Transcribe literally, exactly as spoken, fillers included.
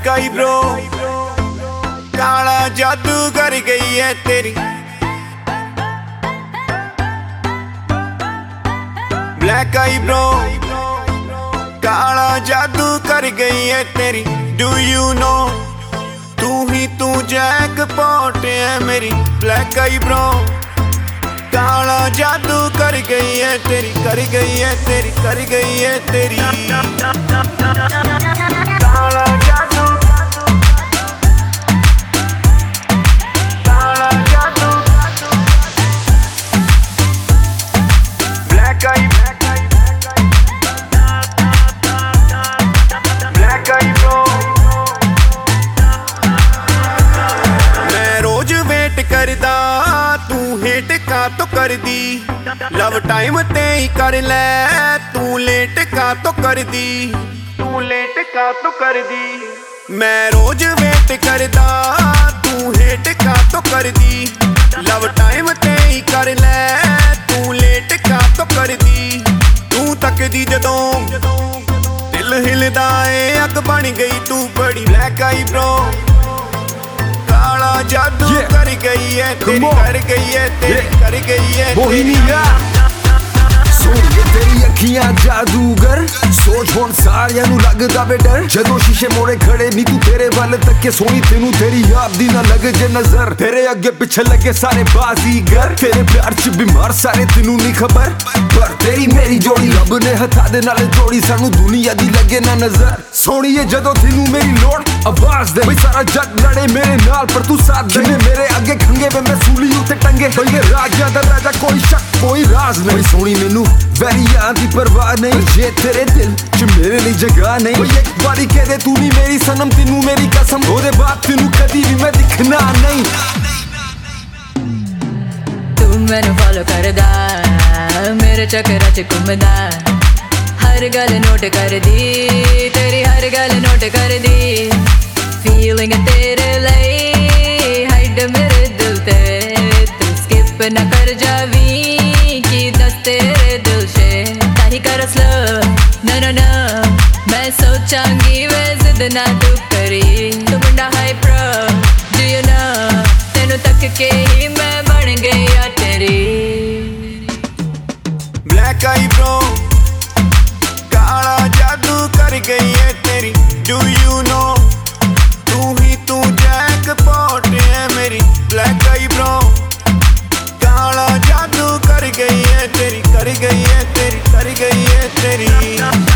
Black eye bro, काला जादू कर गई है तेरी। ब्लैक आई ब्रो, काला जादू कर गई है तेरी। डू यू नो, तू ही तू जैकपॉट है मेरी। ब्लैक आई ब्रो, काला जादू कर गई है तेरी, कर गई है तेरी, कर गई है तेरी। काला जादू, काला जादू, black eye, black eye bro. मैं रोज वेट करदा, तू हेट का तो कर दी। लव टाइम ते ही कर ले, तू लेट का तो कर दी। तू लेट का तो कर दी। मैं रोज वेट करदा, तू हेट का तो कर दी। लव टाइम ते ही कर ले, तू लेट का तो कर दी। तू तक दी जदों दिल हिलदा ए, अग बन गई तू बड़ी। ब्लैक आई ब्रो, काला जादू yeah. कर गई है तेरी, कर गई है तेरी, yeah. कर गई है मोहिनिया। सोनिए तेरी अखियां जादूगर, सोच हुण सारियां नू लगदा वे डर। जदों शीशे मोड़े खड़े नी तू तेरे वल तके, सोनी तेनू तेरी याद दी ना लगे जे नजर। तेरे अगे पिछे लगे सारे बाजीगर, तेरे प्यार च बीमार सारे तेनू नहीं खबर। पर तेरी मेरी जोड़ी रब ने हथा दे नाल जोड़ी, सानू दुनिया दी लगे ना नजर। सोनिए जदों तेनू मेरी लोड़ आवाज दे, बई सारा जग लड़े मेरे नाल पर तू साथ दे। मेरे अगे खंगे वे मैं सूली उते टंगे, बई ये राजा दा राजा कोई शक कोई राज नहीं। सोनी मैनू वैरियां दी परवाह नहीं, जे तेरे दिल च मेरे लिए जगह नहीं। बई एक बारी कह दे तू नहीं मेरी सनम, तेनू मेरी कसम, ओदे बाद तेनू कदी भी मैं दिखना नहीं। तू मैनू फॉलो करदा, मेरे चक्कर च घुमदा, हर गल नोट कर दी, तेरी हर गल नोट कर दी। फीलिंग तेरे लिए हाइड मेरे दिल ते, तू स्किप न कर जावी की दस तेरे दिल से। ताही कर स्लो नो नो नो, मैं सोचांगी वे जिद ना तू करी। तू मुंडा high pro, do you know, तेनू तक के ही मैं बन गई आ तेरी। ब्लैक आई ब्रो, काला जादू कर गई है तेरी। डू यू नो, तू ही तू जैकपॉट है मेरी। ब्लैक आई ब्रो, काला जादू कर गई है तेरी, कर गई है तेरी, कर गई है तेरी।